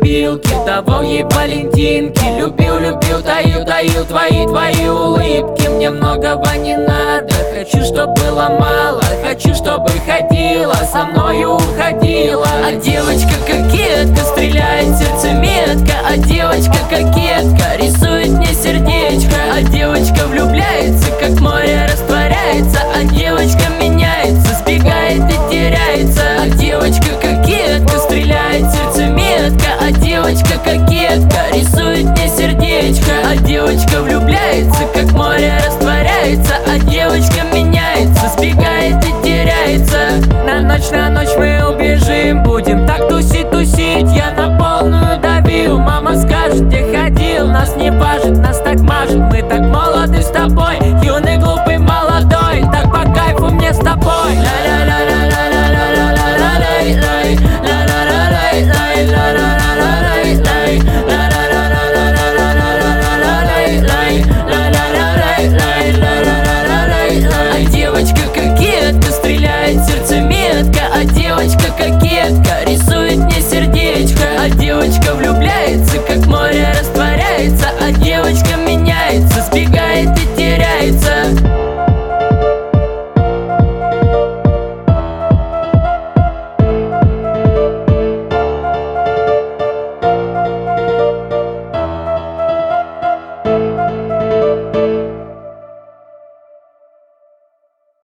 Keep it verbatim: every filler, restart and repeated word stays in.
копилки, давал ей валентинки. Любил, любил, таю, таю твои, твои улыбки. Мне многого не надо, хочу, чтоб было мало. Хочу, чтобы ходила, со мною уходила. А девочка кокетка, стреляет сердце метко. А девочка кокетка, рисует мне сердечко. А девочка влюбляется, как море растворяется. А девочка меняется, сбегает и теряется. А девочка кокетка, стреляет сердце метко. А девочка кокетка, рисует мне сердечко. А девочка влюбляется, как море растворяется. А девочка меняется, сбегает и теряется. На ночь, на ночь мы